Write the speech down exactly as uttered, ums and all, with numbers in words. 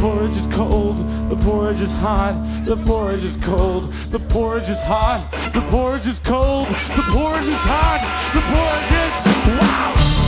porridge is cold, the porridge is hot, the porridge is cold, the porridge is hot, the porridge is cold, the porridge is hot, the porridge is wow!